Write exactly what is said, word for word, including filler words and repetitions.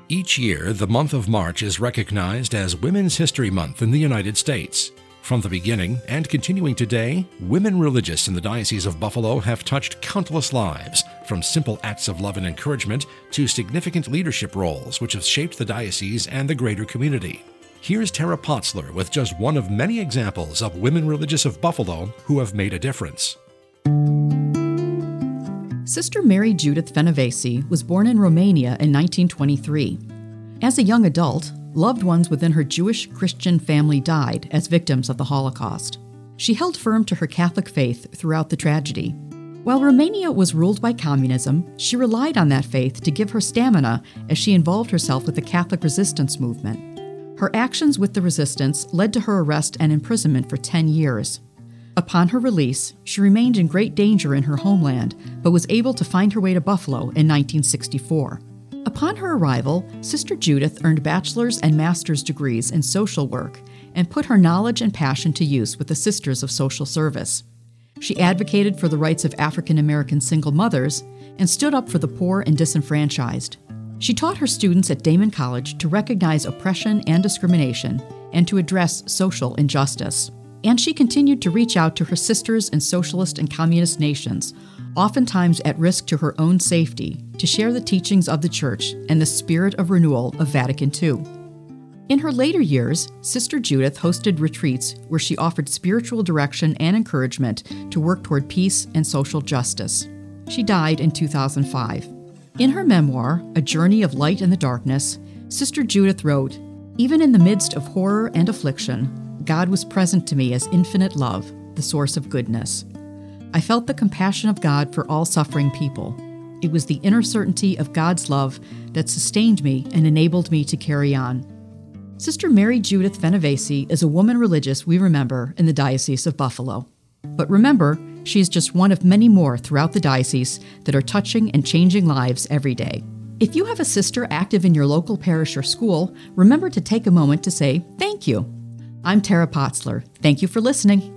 Each year, the month of March is recognized as Women's History Month in the United States. From the beginning, and continuing today, women religious in the Diocese of Buffalo have touched countless lives, from simple acts of love and encouragement to significant leadership roles which have shaped the diocese and the greater community. Here's Tara Potzler with just one of many examples of women religious of Buffalo who have made a difference. Sister Mary Judith Fenovesi was born in Romania in nineteen twenty-three. As a young adult, loved ones within her Jewish Christian family died as victims of the Holocaust. She held firm to her Catholic faith throughout the tragedy. While Romania was ruled by communism, she relied on that faith to give her stamina as she involved herself with the Catholic resistance movement. Her actions with the resistance led to her arrest and imprisonment for ten years. Upon her release, she remained in great danger in her homeland, but was able to find her way to Buffalo in nineteen sixty-four. Upon her arrival, Sister Judith earned bachelor's and master's degrees in social work and put her knowledge and passion to use with the Sisters of Social Service. She advocated for the rights of African American single mothers and stood up for the poor and disenfranchised. She taught her students at Damon College to recognize oppression and discrimination and to address social injustice. And she continued to reach out to her sisters in socialist and communist nations, oftentimes at risk to her own safety, to share the teachings of the Church and the spirit of renewal of Vatican Two. In her later years, Sister Judith hosted retreats where she offered spiritual direction and encouragement to work toward peace and social justice. She died in two thousand five. In her memoir, A Journey of Light in the Darkness, Sister Judith wrote, "Even in the midst of horror and affliction, God was present to me as infinite love, the source of goodness. I felt the compassion of God for all suffering people. It was the inner certainty of God's love that sustained me and enabled me to carry on." Sister Mary Judith Fenovesi is a woman religious we remember in the Diocese of Buffalo. But remember, she is just one of many more throughout the diocese that are touching and changing lives every day. If you have a sister active in your local parish or school, remember to take a moment to say thank you. I'm Tara Potzler. Thank you for listening.